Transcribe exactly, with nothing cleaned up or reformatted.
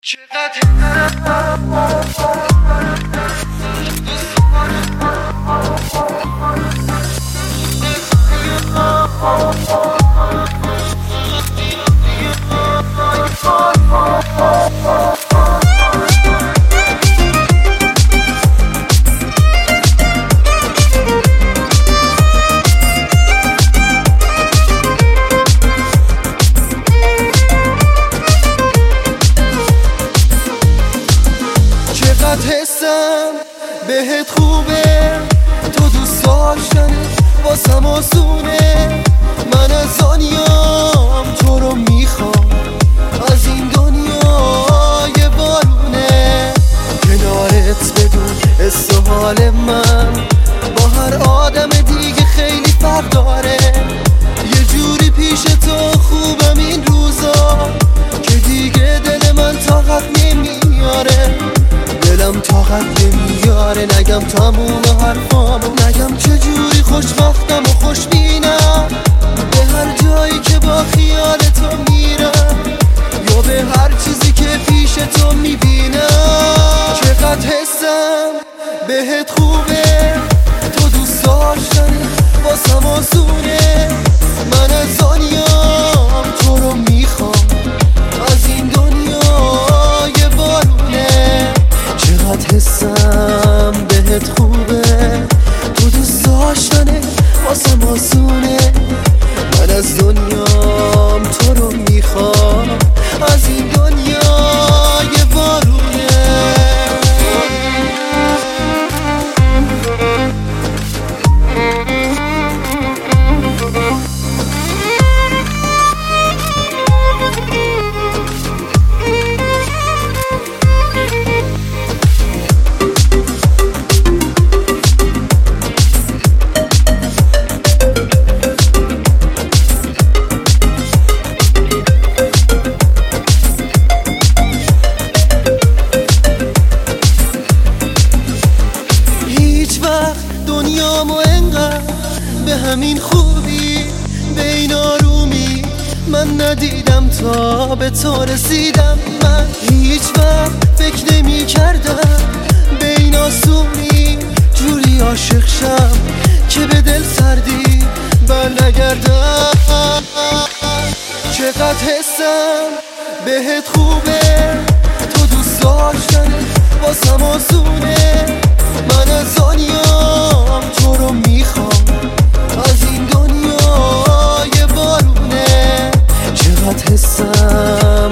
حسم بهت خوبه، تو دوست داشتنت واسم آسونه. من از دنیام تو رو میخوام، از این دنیای بارونه. کنارت بدون حس و حال من با هر آدم دیگه خیلی فرق داره. یه جوری پیش تو خوبم این روزا که دیگه دل من طاقت نمیاره. دلم طاقت نمیاره نگم تموم حرفامو، نگم چجوری خوشبختم و خوشبینم به هر جایی که با خیال تو میرم، یا به هر چیزی که پیش تو میبینم. چقدر حسم بهت خوبه، تو دوست داشتنت واسم آسونه. من از دنیام تو رو میخوام، از این دنیای بارونه. چقدر حسم بهت خوبه، تو دوست داشتنت واسم آسونه. من از دنیام تو رو میخوام، از این دنیای بارونه. دنیامو انقدر به همین خوبی، به این آرومی من ندیدم تا به تو رسیدم. من هیچ وقت فکر نمی کردم به این آسونی جوری عاشق شم که به دل سردی بر نگردم. چقدر حسم بهت خوبه، تو دوست داشتنت واسم آسونه. من از دنیام تو رو میخوام، از این دنیای بارونه. چقدر حسم